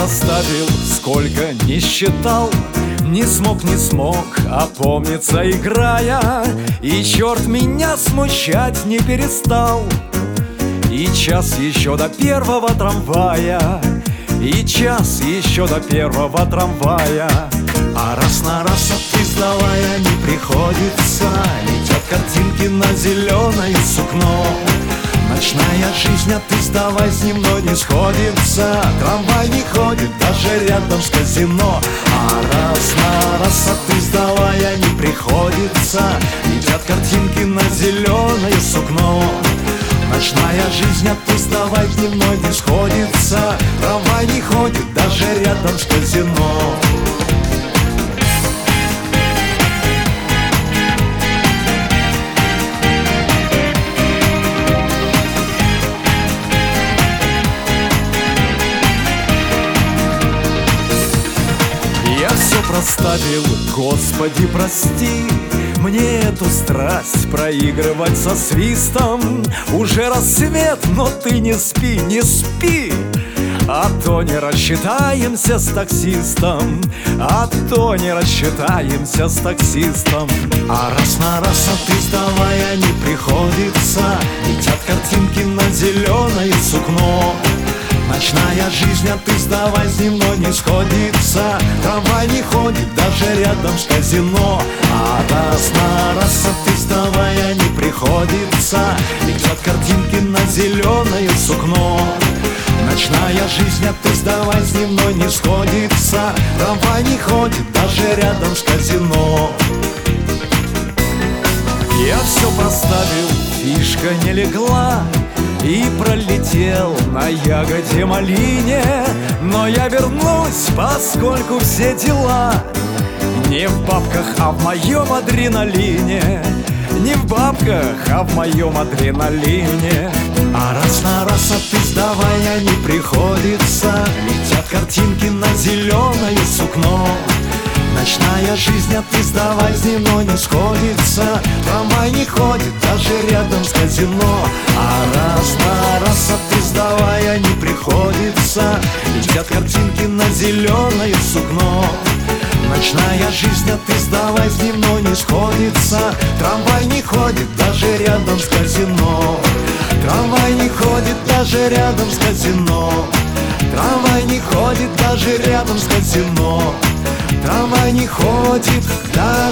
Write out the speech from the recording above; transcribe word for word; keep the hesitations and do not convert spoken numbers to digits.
проставил, сколько не считал, не смог, не смог опомниться, играя, и черт меня смущать не перестал. И час еще до первого трамвая, и час еще до первого трамвая. А раз на раз опоздавая не приходится, летят картинки на зеленое сукно. Ночная жизнь, а ты сдавай, с дневной не сходится. Трамвай не ходит даже рядом с казино. А раз на раз опоздавая не приходится, летят картинки на зеленое сукно. Ночная жизнь, а ты сдавай, с дневной не сходится. Трамвай не ходит даже рядом с казино. Я все проставил, Господи, прости мне эту страсть проигрывать со свистом. Уже рассвет, но ты не спи, не спи, а то не рассчитаемся с таксистом, а то не рассчитаемся с таксистом. А раз на раз опоздавая не приходится, летят картинки на зеленое сукно. Ночная жизнь, а ты сдавай, с дневной не сходится. Трамвай не ходит даже рядом с казино. А раз на раз опоздавая не приходится, летят картинки на зеленое сукно. Ночная жизнь, а ты сдавай, с дневной не сходится. Трамвай не ходит даже рядом с казино. Я все проставил, фишка не легла, и пролетел на ягоде малине. Но я вернусь, поскольку все дела не в бабках, а в моем адреналине. Не в бабках, а в моем адреналине. А раз на раз опоздавая не приходится, летят картинки на зеленое сукно. Ночная жизнь, а ты сдавай, с дневной не сходится. Трамвай не ходит даже рядом с казино. А раз на раз опоздавая не приходится, летят картинки на зеленое сукно. Ночная жизнь, а ты сдавай, с дневной не сходится. Трамвай не ходит даже рядом с казино. Трамвай не ходит даже рядом с казино. Трамвай не ходит даже рядом с казино. Трамвай не ходит даже